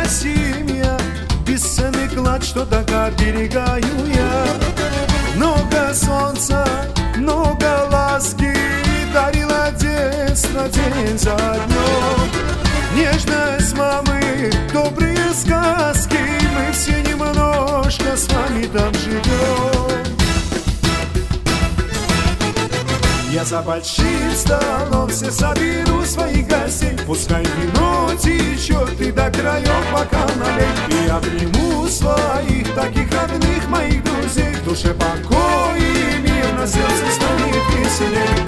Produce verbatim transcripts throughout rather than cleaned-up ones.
семья, бесценный клад, что так оберегаю я. Много солнца, много ласки дарила детство день за днем. Нежность мамы, добрые сказки, мы все немножко с вами там живем. Я за большим столом все соберу своих гостей, пускай вино течет и до краев бокал налей. И обниму своих таких родных моих друзей, в душе покой и мир, на сердце станет веселей.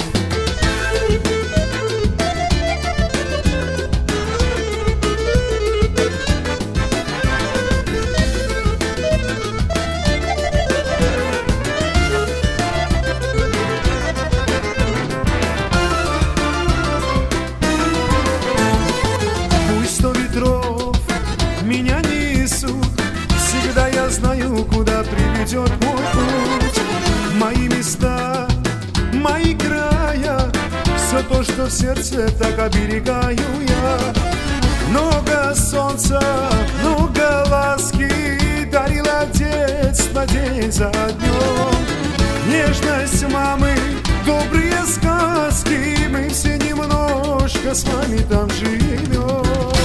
Меня несут, всегда я знаю, куда приведет мой путь. Мои места, мои края, все то, что в сердце, так оберегаю я. Много солнца, много ласки дарила детство день за днем. Нежность мамы, добрые сказки, мы все немножко с вами там живем.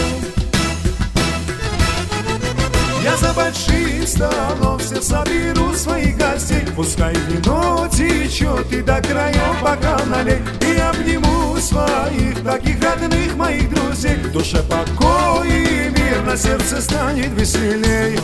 Я за большим столом все соберу своих гостей, пускай вино течет и до краев бокал налей. И обниму своих таких родных моих друзей, в душе покой и мир, на сердце станет веселей.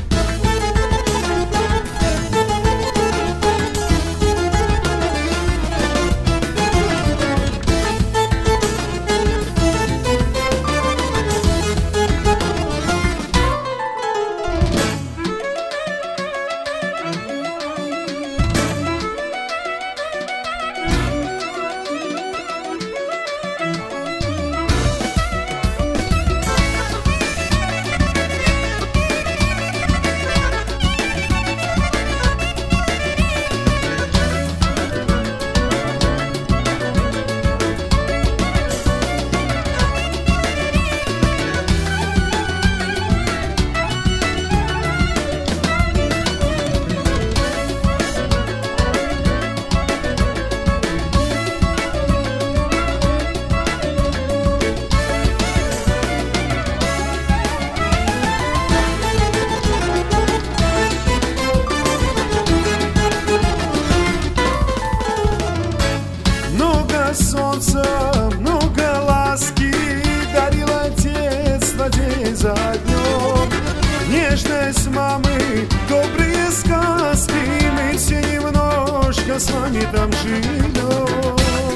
Солнца, много ласки дарила детство день за днем. Нежность мамы, добрые сказки, мы все немножко с вами там живем.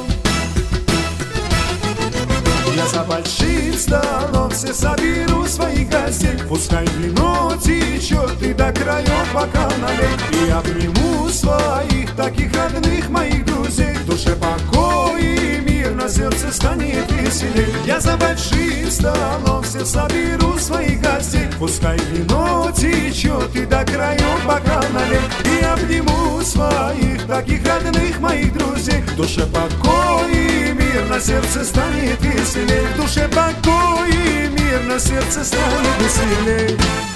Я за большим столом все соберу своих гостей, пускай вино течет и до краев бокал налей. И обниму своих таких родных моих друзей, в душе покой и мир, на сердце станет веселей. Я за большим столом все соберу своих гостей, пускай вино течет и до краев бокал налей. И обниму своих таких родных моих друзей, в душе покой и мир, на сердце станет веселей. В душе покой и мир, на сердце станет веселей.